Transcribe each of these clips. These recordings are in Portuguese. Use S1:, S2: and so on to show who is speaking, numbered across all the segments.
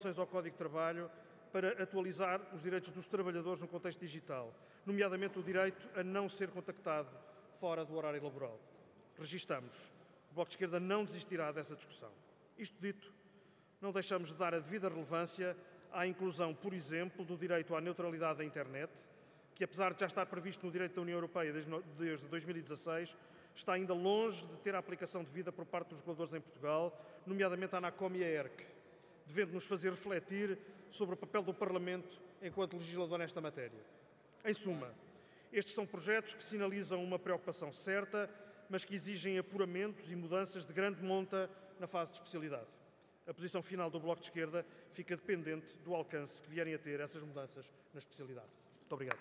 S1: ao Código de Trabalho para atualizar os direitos dos trabalhadores no contexto digital, nomeadamente o direito a não ser contactado fora do horário laboral. Registamos. O Bloco de Esquerda não desistirá dessa discussão. Isto dito, não deixamos de dar a devida relevância à inclusão, por exemplo, do direito à neutralidade da internet, que apesar de já estar previsto no direito da União Europeia desde 2016, está ainda longe de ter a aplicação devida por parte dos reguladores em Portugal, nomeadamente a ANACOM e a ERC, devendo-nos fazer refletir sobre o papel do Parlamento enquanto legislador nesta matéria. Em suma, estes são projetos que sinalizam uma preocupação certa, mas que exigem apuramentos e mudanças de grande monta na fase de especialidade. A posição final do Bloco de Esquerda fica dependente do alcance que vierem a ter essas mudanças na especialidade. Muito obrigado.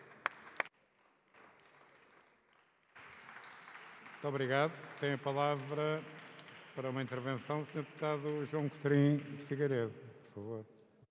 S2: Muito obrigado. Tem a palavra para uma intervenção o Sr. Deputado João Cotrim de Figueiredo, por favor.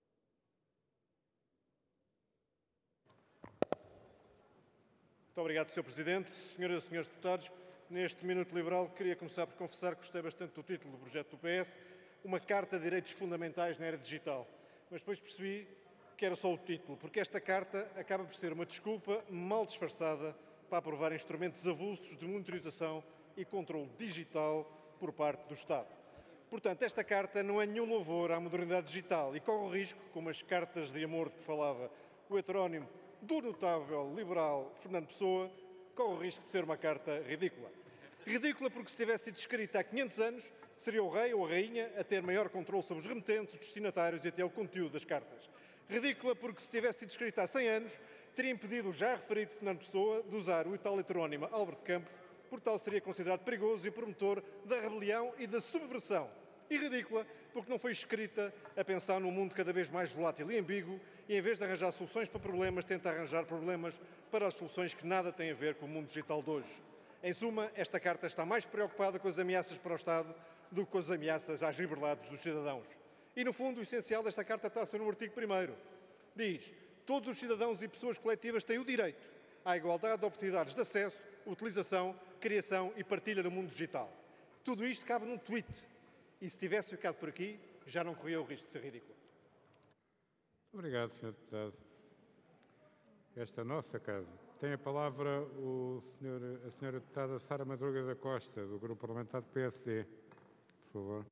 S3: Muito obrigado, Sr. Presidente. Senhoras e senhores deputados, neste Minuto Liberal queria começar por confessar que gostei bastante do título do projeto do PS, uma Carta de Direitos Fundamentais na Era Digital. Mas depois percebi que era só o título, porque esta carta acaba por ser uma desculpa mal disfarçada para aprovar instrumentos avulsos de monitorização e controle digital por parte do Estado. Portanto, esta carta não é nenhum louvor à modernidade digital e corre o risco, como as cartas de amor de que falava o heterónimo do notável liberal Fernando Pessoa, corre o risco de ser uma carta ridícula. Ridícula porque se tivesse sido escrita há 500 anos, seria o rei ou a rainha a ter maior controle sobre os remetentes, os destinatários e até o conteúdo das cartas. Ridícula porque se tivesse sido escrita há 100 anos, teria impedido o já referido Fernando Pessoa de usar o tal heterónimo Álvaro de Campos, por tal seria considerado perigoso e promotor da rebelião e da subversão. E ridícula porque não foi escrita a pensar num mundo cada vez mais volátil e ambíguo e, em vez de arranjar soluções para problemas, tenta arranjar problemas para as soluções que nada têm a ver com o mundo digital de hoje. Em suma, esta carta está mais preocupada com as ameaças para o Estado do que com as ameaças às liberdades dos cidadãos. E, no fundo, o essencial desta carta está a ser no artigo 1º. Diz: todos os cidadãos e pessoas coletivas têm o direito à igualdade de oportunidades de acesso, utilização, criação e partilha no mundo digital. Tudo isto cabe num tweet. E se tivesse ficado por aqui, já não corria o risco de ser ridículo.
S2: Obrigado, Sr. Deputado. Esta é a nossa casa. Tem a palavra a Sra. Deputada Sara Madruga da Costa, do Grupo Parlamentar do PSD. Por favor.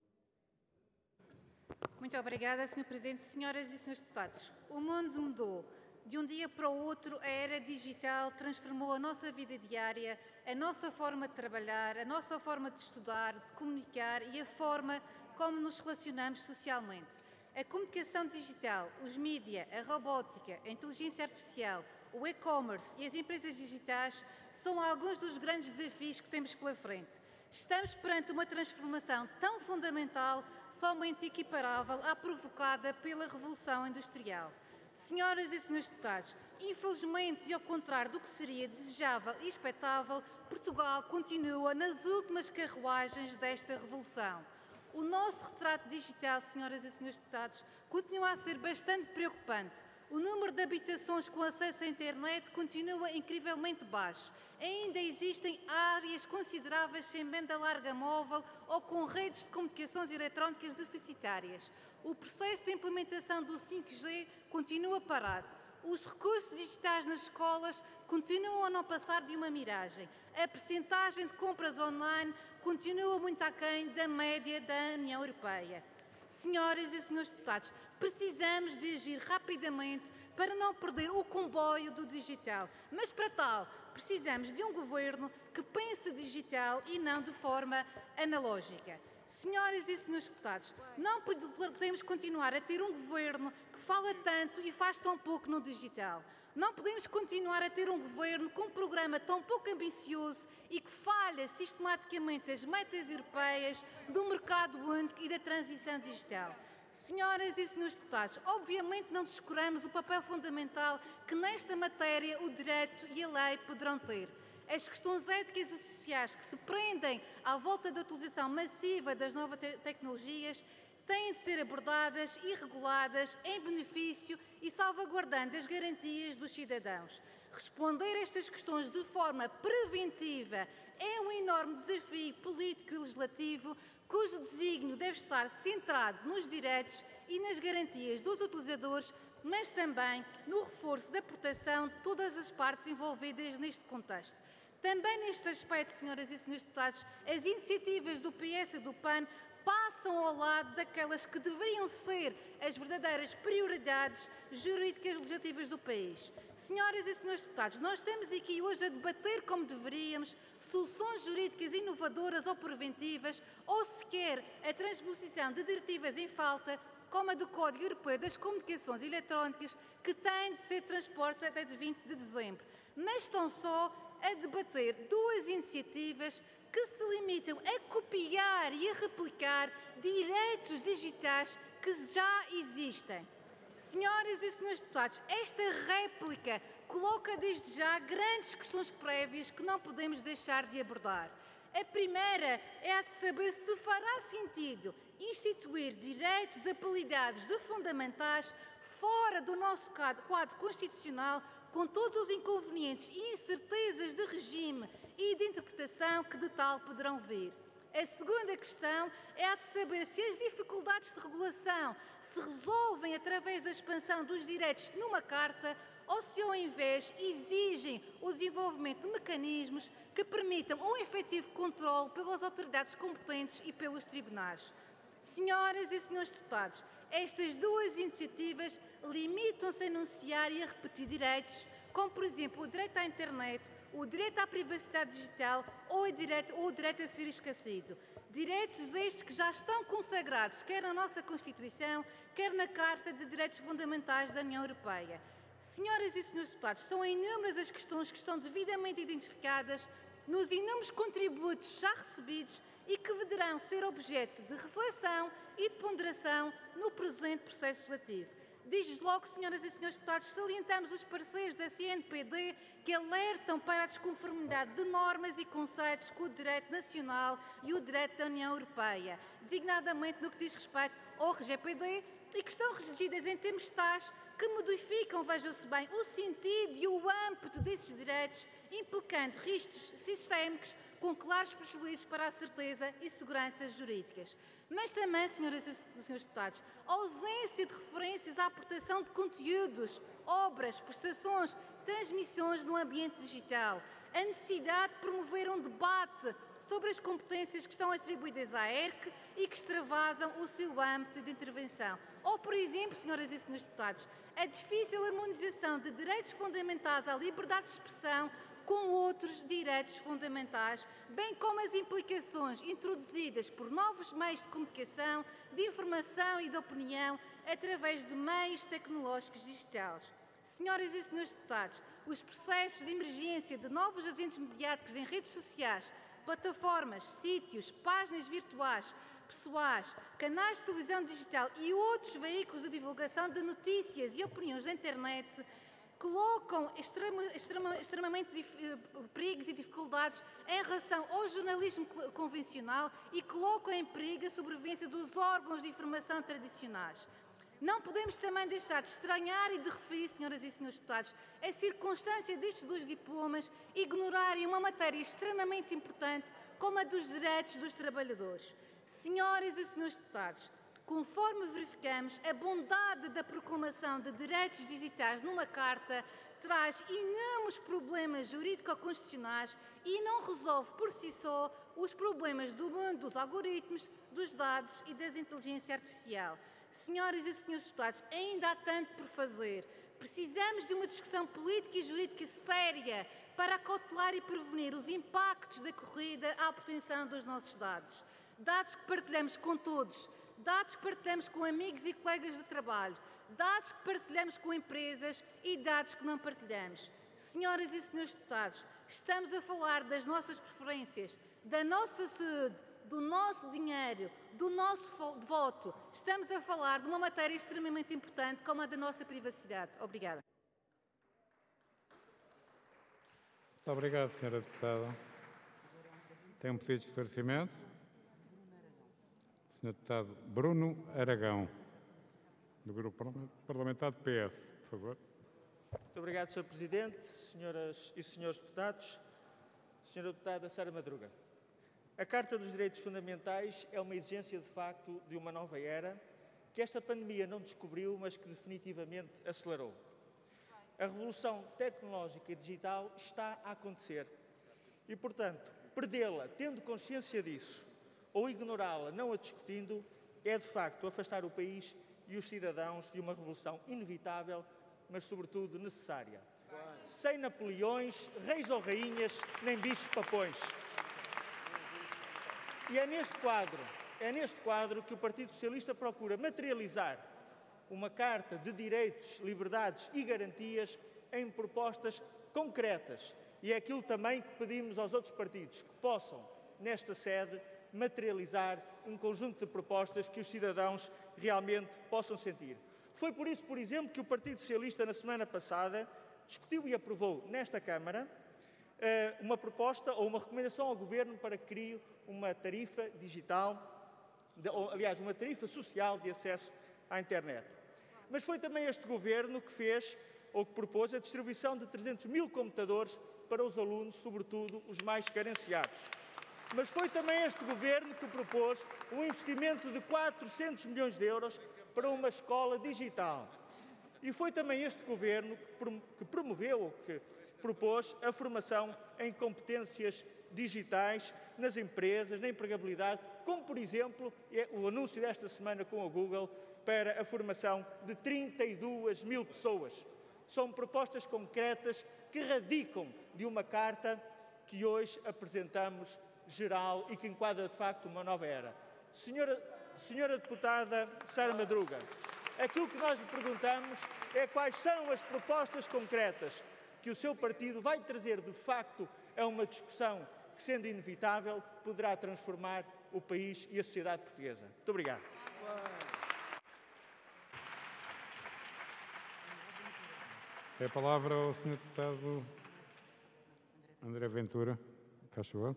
S4: Muito obrigada, Sr. Presidente. Senhoras e senhores deputados, o mundo mudou. De um dia para o outro, a era digital transformou a nossa vida diária, a nossa forma de trabalhar, a nossa forma de estudar, de comunicar e a forma como nos relacionamos socialmente. A comunicação digital, os mídia, a robótica, a inteligência artificial, o e-commerce e as empresas digitais são alguns dos grandes desafios que temos pela frente. Estamos perante uma transformação tão fundamental, somente equiparável à provocada pela Revolução Industrial. Senhoras e senhores deputados, infelizmente e ao contrário do que seria desejável e expectável, Portugal continua nas últimas carruagens desta revolução. O nosso retrato digital, senhoras e senhores deputados, continua a ser bastante preocupante. O número de habitações com acesso à internet continua incrivelmente baixo. Ainda existem áreas consideráveis sem banda larga móvel ou com redes de comunicações eletrónicas deficitárias. O processo de implementação do 5G continua parado. Os recursos digitais nas escolas continuam a não passar de uma miragem. A percentagem de compras online continua muito aquém da média da União Europeia. Senhoras e senhores deputados, precisamos de agir rapidamente para não perder o comboio do digital. Mas para tal, precisamos de um governo que pense digital e não de forma analógica. Senhoras e senhores deputados, não podemos continuar a ter um governo que fala tanto e faz tão pouco no digital. Não podemos continuar a ter um governo com um programa tão pouco ambicioso e que falha sistematicamente as metas europeias do mercado único e da transição digital. Senhoras e senhores deputados, obviamente não descuramos o papel fundamental que nesta matéria o direito e a lei poderão ter. As questões éticas e sociais que se prendem à volta da utilização massiva das novas tecnologias têm de ser abordadas e reguladas em benefício e salvaguardando as garantias dos cidadãos. Responder a estas questões de forma preventiva é um enorme desafio político e legislativo, cujo desígnio deve estar centrado nos direitos e nas garantias dos utilizadores, mas também no reforço da proteção de todas as partes envolvidas neste contexto. Também neste aspecto, senhoras e senhores deputados, as iniciativas do PS e do PAN passam ao lado daquelas que deveriam ser as verdadeiras prioridades jurídicas legislativas do país. Senhoras e senhores deputados, nós estamos aqui hoje a debater como deveríamos soluções jurídicas inovadoras ou preventivas, ou sequer a transposição de diretivas em falta, como a do Código Europeu das Comunicações Eletrónicas, que têm de ser transpostas até de 20 de dezembro. Mas estão só a debater duas iniciativas que se limitam a copiar e a replicar direitos digitais que já existem. Senhoras e senhores deputados, esta réplica coloca desde já grandes questões prévias que não podemos deixar de abordar. A primeira é a de saber se fará sentido instituir direitos apelidados de fundamentais fora do nosso quadro constitucional, com todos os inconvenientes e incertezas de regime e de interpretação que de tal poderão vir. A segunda questão é a de saber se as dificuldades de regulação se resolvem através da expansão dos direitos numa carta ou se, ao invés, exigem o desenvolvimento de mecanismos que permitam um efetivo controle pelas autoridades competentes e pelos tribunais. Senhoras e senhores deputados, estas duas iniciativas limitam-se a enunciar e a repetir direitos, como, por exemplo, o direito à internet, o direito à privacidade digital ou o direito a ser esquecido. Direitos estes que já estão consagrados quer na nossa Constituição, quer na Carta de Direitos Fundamentais da União Europeia. Senhoras e senhores deputados, são inúmeras as questões que estão devidamente identificadas nos inúmeros contributos já recebidos e que deverão ser objeto de reflexão e de ponderação no presente processo legislativo. Desde logo, senhoras e senhores deputados, salientamos os pareceres da CNPD que alertam para a desconformidade de normas e conceitos com o direito nacional e o direito da União Europeia, designadamente no que diz respeito ao RGPD, e que estão regidas em termos tais que modificam, vejam-se bem, o sentido e o âmbito desses direitos, implicando riscos sistémicos com claros prejuízos para a certeza e segurança jurídicas. Mas também, senhoras e senhores deputados, a ausência de referências à proteção de conteúdos, obras, prestações, transmissões no ambiente digital, a necessidade de promover um debate sobre as competências que estão atribuídas à ERC e que extravasam o seu âmbito de intervenção. Ou, por exemplo, senhoras e senhores deputados, a difícil harmonização de direitos fundamentais à liberdade de expressão com outros direitos fundamentais, bem como as implicações introduzidas por novos meios de comunicação, de informação e de opinião através de meios tecnológicos digitais. Senhoras e senhores deputados, os processos de emergência de novos agentes mediáticos em redes sociais, plataformas, sítios, páginas virtuais, pessoais, canais de televisão digital e outros veículos de divulgação de notícias e opiniões na internet colocam extremamente perigos e dificuldades em relação ao jornalismo convencional e colocam em perigo a sobrevivência dos órgãos de informação tradicionais. Não podemos também deixar de estranhar e de referir, senhoras e senhores deputados, a circunstância destes dois diplomas ignorarem uma matéria extremamente importante como a dos direitos dos trabalhadores. Senhoras e senhores deputados, conforme verificamos, a bondade da proclamação de direitos digitais numa carta traz inúmeros problemas jurídico-constitucionais e não resolve por si só os problemas do mundo dos algoritmos, dos dados e da inteligência artificial. Senhoras e senhores deputados, ainda há tanto por fazer. Precisamos de uma discussão política e jurídica séria para acautelar e prevenir os impactos da corrida à obtenção dos nossos dados. Dados que partilhamos com todos, dados que partilhamos com amigos e colegas de trabalho, dados que partilhamos com empresas e dados que não partilhamos. Senhoras e senhores deputados, estamos a falar das nossas preferências, da nossa saúde, do nosso dinheiro, do nosso voto. Estamos a falar de uma matéria extremamente importante como a da nossa privacidade. Obrigada.
S2: Muito obrigado, Sra. Deputada. Tem um pedido de esclarecimento. Sr. Deputado Bruno Aragão, do Grupo Parlamentar do PS, por favor.
S5: Muito obrigado, Sr. Presidente, senhoras e senhores deputados. Sra. Deputada Sara Madruga, A Carta dos Direitos Fundamentais é uma exigência, de facto, de uma nova era, que esta pandemia não descobriu, mas que definitivamente acelerou. A revolução tecnológica e digital está a acontecer e, portanto, perdê-la tendo consciência disso ou ignorá-la não a discutindo é, de facto, afastar o país e os cidadãos de uma revolução inevitável, mas, sobretudo, necessária. Sem Napoleões, reis ou rainhas, nem bichos papões. E é neste quadro que o Partido Socialista procura materializar uma Carta de Direitos, Liberdades e Garantias em propostas concretas. E é aquilo também que pedimos aos outros partidos, que possam, nesta sede, materializar um conjunto de propostas que os cidadãos realmente possam sentir. Foi por isso, por exemplo, que o Partido Socialista, na semana passada, discutiu e aprovou nesta Câmara uma proposta ou uma recomendação ao Governo para que crie uma tarifa digital, aliás, uma tarifa social de acesso à internet. Mas foi também este Governo que fez ou que propôs a distribuição de 300 mil computadores para os alunos, sobretudo os mais carenciados. Mas foi também este Governo que propôs um investimento de 400 milhões de euros para uma escola digital. E foi também este Governo que promoveu ou que propôs a formação em competências digitais nas empresas, na empregabilidade, como, por exemplo, o anúncio desta semana com a Google para a formação de 32 mil pessoas. São propostas concretas que radicam de uma carta que hoje apresentamos geral e que enquadra, de facto, uma nova era. Senhora deputada Sara Madruga, aquilo que nós lhe perguntamos é quais são as propostas concretas que o seu partido vai trazer, de facto, a uma discussão que, sendo inevitável, poderá transformar o país e a sociedade portuguesa. Muito obrigado.
S2: Tem a palavra ao Sr. Deputado André Ventura. Faz favor.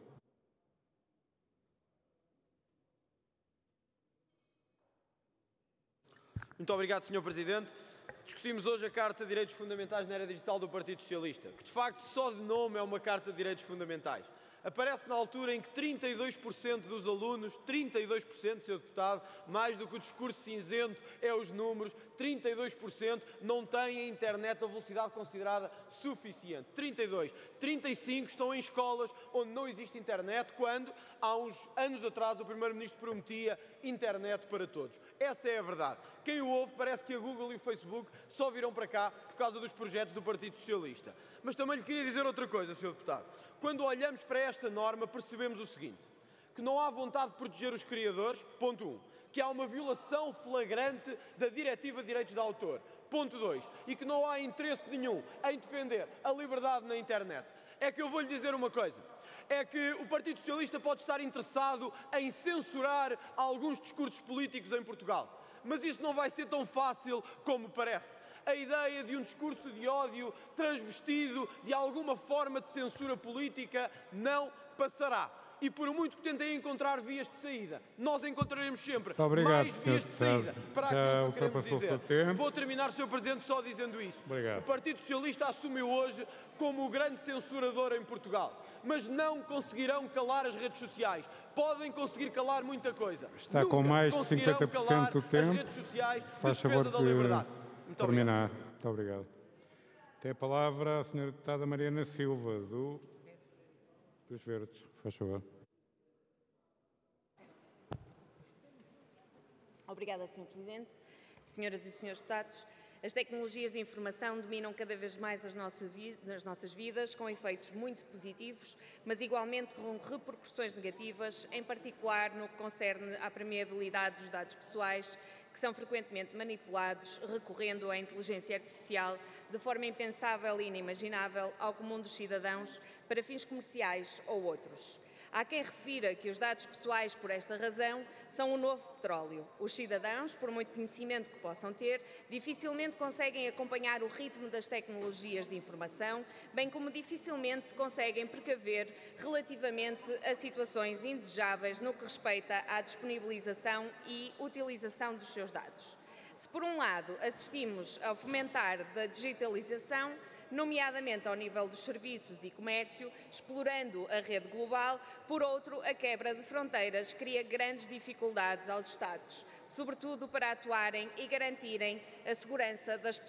S6: Muito obrigado, Sr. Presidente. Discutimos hoje a Carta de Direitos Fundamentais na Era Digital do Partido Socialista, que de facto só de nome é uma Carta de Direitos Fundamentais. Aparece na altura em que 32% dos alunos, 32%, Sr. Deputado, mais do que o discurso cinzento é os números, 32% não têm a internet a velocidade considerada suficiente. 32%. 35% estão em escolas onde não existe internet, quando, há uns anos atrás, o Primeiro-Ministro prometia internet para todos. Essa é a verdade. Quem o ouve parece que a Google e o Facebook só virão para cá por causa dos projetos do Partido Socialista. Mas também lhe queria dizer outra coisa, Sr. Deputado. Quando olhamos para esta norma, percebemos o seguinte, que não há vontade de proteger os criadores, ponto 1, que há uma violação flagrante da Diretiva de Direitos de Autor, ponto 2, e que não há interesse nenhum em defender a liberdade na internet. É que eu vou-lhe dizer uma coisa, é que o Partido Socialista pode estar interessado em censurar alguns discursos políticos em Portugal, mas isso não vai ser tão fácil como parece. A ideia de um discurso de ódio transvestido de alguma forma de censura política não passará. E por muito que tentem encontrar vias de saída, nós encontraremos sempre mais vias de saída para aquilo que queremos dizer. Vou terminar, Sr. Presidente, só dizendo isso.
S2: Obrigado.
S6: O Partido Socialista assumiu hoje como o grande censurador em Portugal, mas não conseguirão calar as redes sociais. Podem conseguir calar muita coisa.
S2: Está
S6: Nunca
S2: com mais de
S6: conseguirão
S2: 50% do tempo.
S6: as redes sociais
S2: Faz
S6: de
S2: favor
S6: defesa da liberdade.
S2: de terminar. Muito obrigado. Tem a palavra a Sra. Deputada Mariana Silva, dos Verdes. Faz favor.
S7: Obrigada, Sr. Presidente. Senhoras e senhores deputados, as tecnologias de informação dominam cada vez mais as nossas vidas, com efeitos muito positivos, mas igualmente com repercussões negativas, em particular no que concerne à permeabilidade dos dados pessoais, que são frequentemente manipulados, recorrendo à inteligência artificial de forma impensável e inimaginável ao comum dos cidadãos para fins comerciais ou outros. Há quem refira que os dados pessoais, por esta razão, são o novo petróleo. Os cidadãos, por muito conhecimento que possam ter, dificilmente conseguem acompanhar o ritmo das tecnologias de informação, bem como dificilmente se conseguem precaver relativamente a situações indesejáveis no que respeita à disponibilização e utilização dos seus dados. Se, por um lado, assistimos ao fomentar da digitalização, nomeadamente ao nível dos serviços e comércio, explorando a rede global. Por outro, a quebra de fronteiras cria grandes dificuldades aos Estados, sobretudo para atuarem e garantirem a segurança das pessoas